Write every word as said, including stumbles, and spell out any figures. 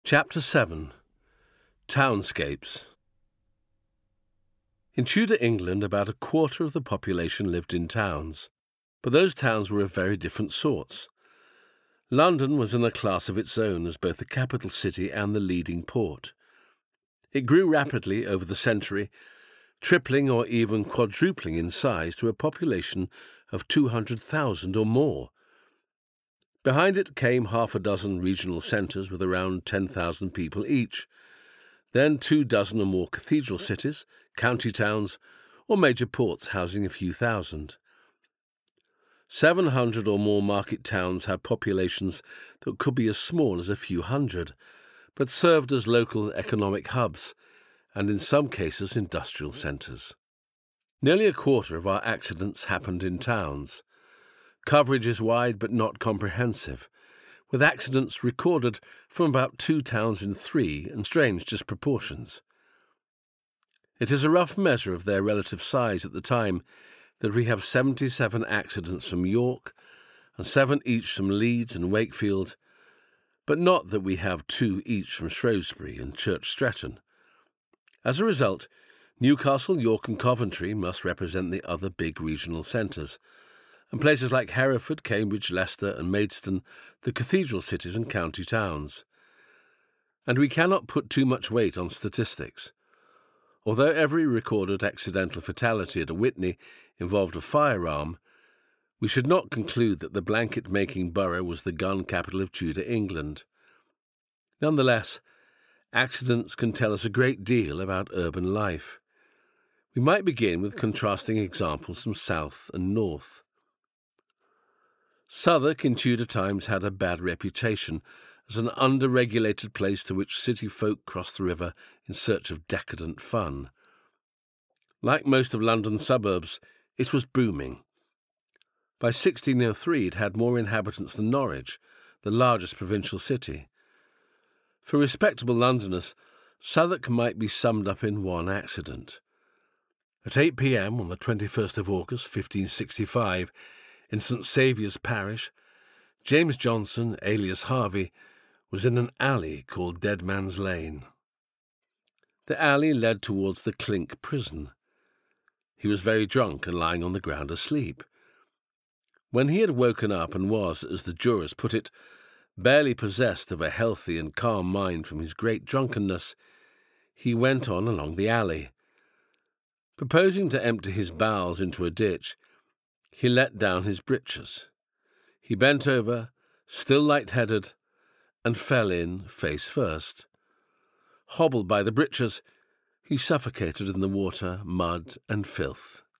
Chapter seven. Townscapes. In Tudor England, about a quarter of the population lived in towns, but those towns were of very different sorts. London was in a class of its own as both the capital city and the leading port. It grew rapidly over the century, tripling or even quadrupling in size to a population of two hundred thousand or more. Behind it came half a dozen regional centres with around ten thousand people each, then two dozen or more cathedral cities, county towns, or major ports housing a few thousand. Seven hundred or more market towns had populations that could be as small as a few hundred, but served as local economic hubs, and in some cases industrial centres. Nearly a quarter of our accidents happened in towns. Coverage is wide but not comprehensive, with accidents recorded from about two towns in three and strange disproportions. It is a rough measure of their relative size at the time that we have seventy-seven accidents from York and seven each from Leeds and Wakefield, but not that we have two each from Shrewsbury and Church Stretton. As a result, Newcastle, York and Coventry must represent the other big regional centres, and places like Hereford, Cambridge, Leicester and Maidstone the cathedral cities and county towns. And we cannot put too much weight on statistics. Although every recorded accidental fatality at a Witney involved a firearm, we should not conclude that the blanket-making borough was the gun capital of Tudor England. Nonetheless, accidents can tell us a great deal about urban life. We might begin with contrasting examples from south and north. Southwark in Tudor times had a bad reputation as an under-regulated place to which city folk crossed the river in search of decadent fun. Like most of London's suburbs, it was booming. By sixteen oh three it had more inhabitants than Norwich, the largest provincial city. For respectable Londoners, Southwark might be summed up in one accident. At eight p.m. on the twenty-first of August, fifteen sixty-five, in St Saviour's Parish, James Johnson, alias Harvey, was in an alley called Dead Man's Lane. The alley led towards the Clink prison. He was very drunk and lying on the ground asleep. When he had woken up and was, as the jurors put it, barely possessed of a healthy and calm mind from his great drunkenness, he went on along the alley. Proposing to empty his bowels into a ditch, he let down his breeches. He bent over, still light-headed, and fell in face first. Hobbled by the breeches, he suffocated in the water, mud, and filth.